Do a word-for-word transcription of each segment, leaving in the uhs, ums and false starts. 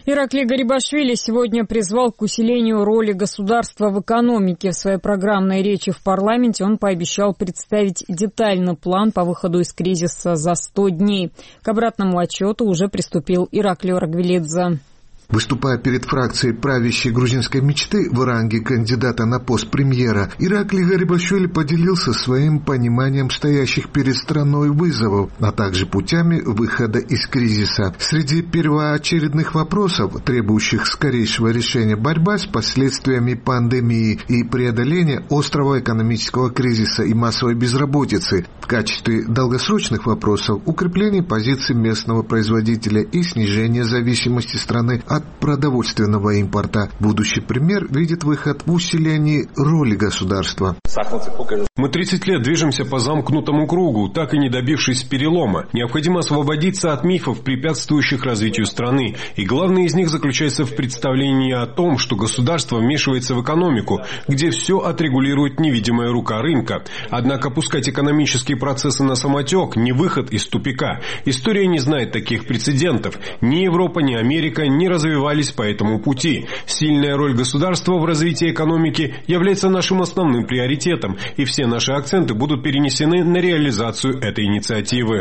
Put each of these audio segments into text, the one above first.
Ираклий Гарибашвили сегодня призвал к усилению роли государства в экономике. В своей программной речи в парламенте он пообещал представить детальный план по выходу из кризиса за сто дней. К обратному отчету уже приступил Ираклий Рагвелидзе. Выступая перед фракцией правящей грузинской мечты в ранге кандидата на пост премьера, Ираклий Гарибашвили поделился своим пониманием стоящих перед страной вызовов, а также путями выхода из кризиса. Среди первоочередных вопросов, требующих скорейшего решения, борьба с последствиями пандемии и преодоление острого экономического кризиса и массовой безработицы. В качестве долгосрочных вопросов укрепление позиций местного производителя и снижение зависимости страны от продовольственного импорта. Будущий премьер видит выход в усилении роли государства. Мы тридцать лет движемся по замкнутому кругу, так и не добившись перелома. Необходимо освободиться от мифов, препятствующих развитию страны. И главное из них заключается в представлении о том, что государство вмешивается в экономику, где все отрегулирует невидимая рука рынка. Однако пускать экономические процессы на самотек не выход из тупика. История не знает таких прецедентов. Ни Европа, ни Америка не развивались развивались по этому пути. Сильная роль государства в развитии экономики является нашим основным приоритетом, и все наши акценты будут перенесены на реализацию этой инициативы.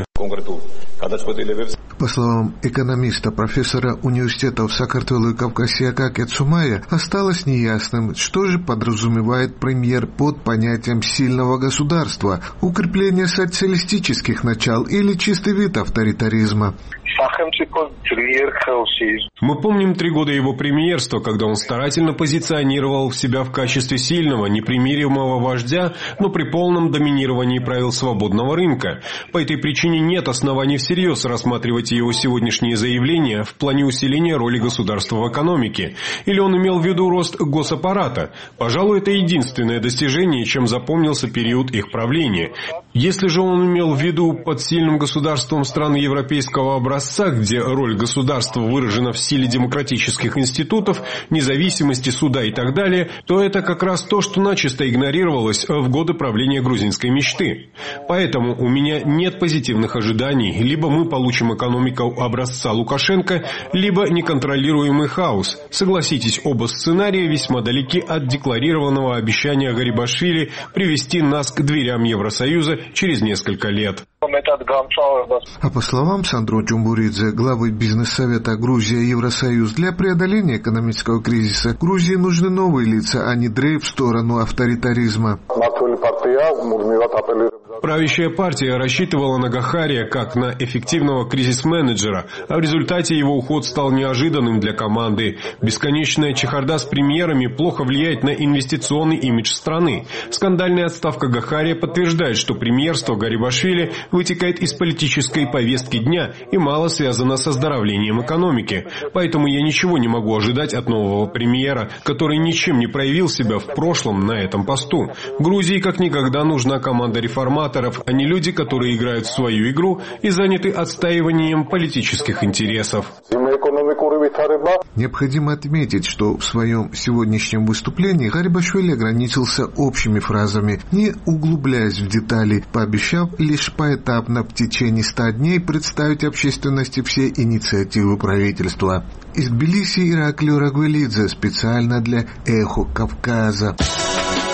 По словам экономиста, профессора университетов Сакартвелу и Кавказия Акакия Цумая, осталось неясным, что же подразумевает премьер под понятием сильного государства, укрепление социалистических начал или чистый вид авторитаризма. Мы помним три года его премьерства, когда он старательно позиционировал себя в качестве сильного, непримиримого вождя, но при полном доминировании правил свободного рынка. По этой причине нет оснований всерьез рассматривать его сегодняшние заявления в плане усиления роли государства в экономике. Или он имел в виду рост госаппарата? Пожалуй, это единственное достижение, чем запомнился период их правления. Если же он имел в виду под сильным государством страны европейского образца, где роль государства выражена в силе демократических институтов, независимости суда и так далее, то это как раз то, что начисто игнорировалось в годы правления грузинской мечты. Поэтому у меня нет позитивных ожиданий. Либо мы получим экономику образца Лукашенко, либо неконтролируемый хаос. Согласитесь, оба сценария весьма далеки от декларированного обещания Гарибашвили привести нас к дверям Евросоюза через несколько лет. А по словам Сандро Чумбуридзе, главы бизнес-совета Грузия-Евросоюз, для преодоления экономического кризиса Грузии нужны новые лица, а не дрейф в сторону авторитаризма. Правящая партия рассчитывала на Гахария как на эффективного кризис-менеджера, а в результате его уход стал неожиданным для команды. Бесконечная чехарда с премьерами плохо влияет на инвестиционный имидж страны. Скандальная отставка Гахария подтверждает, что премьерство Гарибашвили вытекает из политической повестки дня и мало связано с оздоровлением экономики. Поэтому я ничего не могу ожидать от нового премьера, который ничем не проявил себя в прошлом на этом посту. Грузии как никогда нужна команда реформаторов, а не люди, которые играют в свою игру и заняты отстаиванием политических интересов. Необходимо отметить, что в своем сегодняшнем выступлении Гарибашвили ограничился общими фразами, не углубляясь в детали, пообещав лишь поэтапно в течение ста дней представить общественности все инициативы правительства. Из Тбилиси Ираклий Рагвелидзе специально для «Эхо Кавказа».